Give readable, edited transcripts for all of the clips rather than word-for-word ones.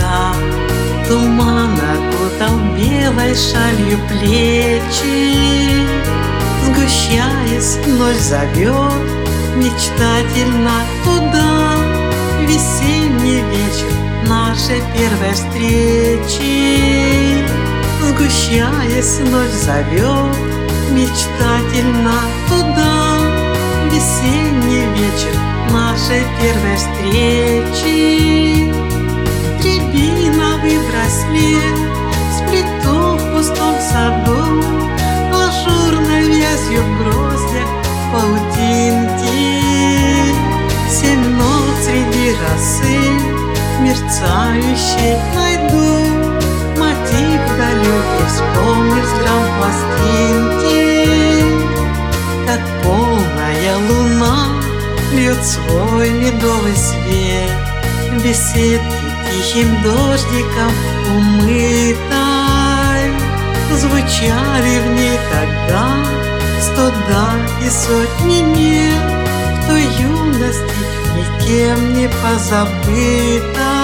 река. Туман окутал белой шалью плечи. Сгущаясь, ночь зовет мечтательно туда. Весенний вечер нашей первой встречи. Сгущаясь, ночь зовет мечтательно туда. Весенний вечер нашей первой встречи. Рябиновый браслет сплету в пустом саду, ажурной вязью в гроздях паутинки. 7 нот среди росы мерцающей найду. Мотив далекий вспомнишь грамм пластинки. Как полная луна льет свой медовый свет, беседки тихим дождиком умытой. Звучали в ней тогда 100 да и сотни нет, в той юности никем не позабытой.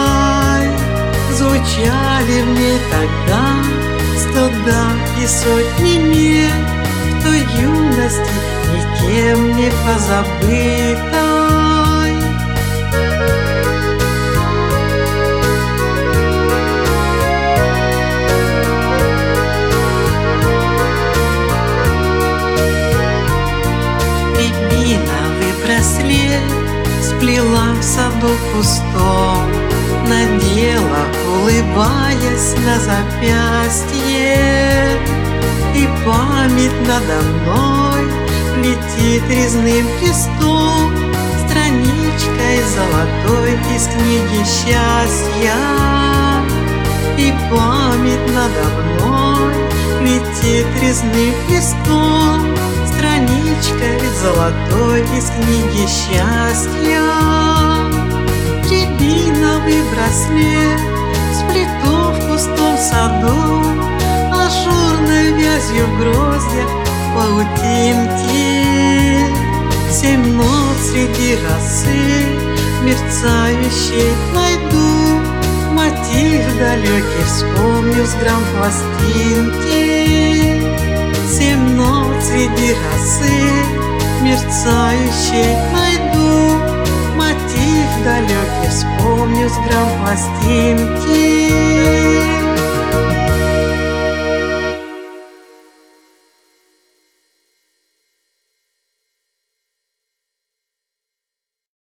Звучали в ней тогда 100 да и сотни нет, в той юности никем не позабытой. Рябиновый браслет сплела в саду пустом, надела, улыбаясь, на запястье. И память надо мной летит резным крестом, страничкой золотой из книги счастья. И память надо мной летит резным крестом, страничкой золотой из книги счастья. Рябиновый браслет сплету в пустом саду, ажурной вязью в гроздях паутинки. 7 нот среди росы мерцающей найду. Мотив далекий вспомню с грамм пластинки. 7 нот среди росы мерцающей найду. Мотив далекий вспомню с грамм пластинки.